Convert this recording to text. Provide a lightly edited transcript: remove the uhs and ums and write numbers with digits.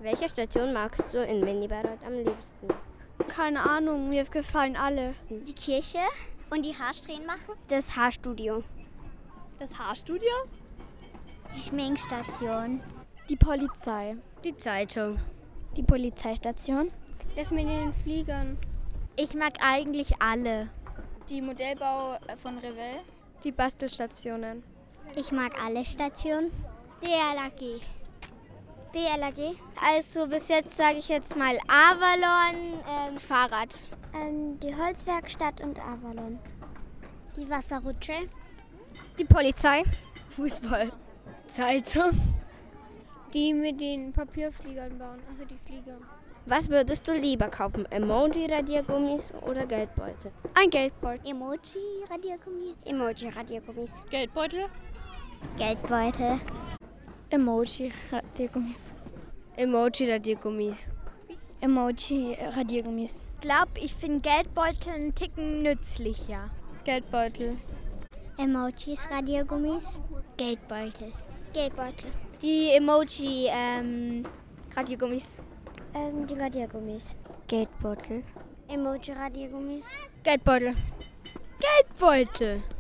Welche Station magst du in Minibarod am liebsten? Keine Ahnung, mir gefallen alle. Die Kirche und die Haarsträhnen machen. Das Haarstudio. Das Haarstudio? Die Schminkstation. Die Polizei. Die Zeitung. Die Polizeistation. Das mit den Fliegern. Ich mag eigentlich alle. Die Modellbau von Revell. Die Bastelstationen. Ich mag alle Stationen. DLRG. DLRG. Also bis jetzt sage ich jetzt mal Avalon, Fahrrad. Die Holzwerkstatt und Avalon. Die Wasserrutsche. Die Polizei. Fußball. Zeitung. Die mit den Papierfliegern bauen, also die Flieger. Was würdest du lieber kaufen? Emoji-Radiergummis oder Geldbeutel? Ein Geldbeutel. Emoji-Radiergummi. Emoji-Radiergummis. Geldbeutel. Geldbeutel. Emoji-Radiergummis. Emoji-Radiergummis. Emoji-Radiergummis. Ich glaube, ich finde Geldbeutel einen Ticken nützlicher. Geldbeutel. Emojis, Radiergummis. Geldbeutel. Geldbeutel. Die Emoji, Radiergummis. Die Radiergummis. Geldbeutel. Emoji-Radiergummis. Geldbeutel. Geldbeutel.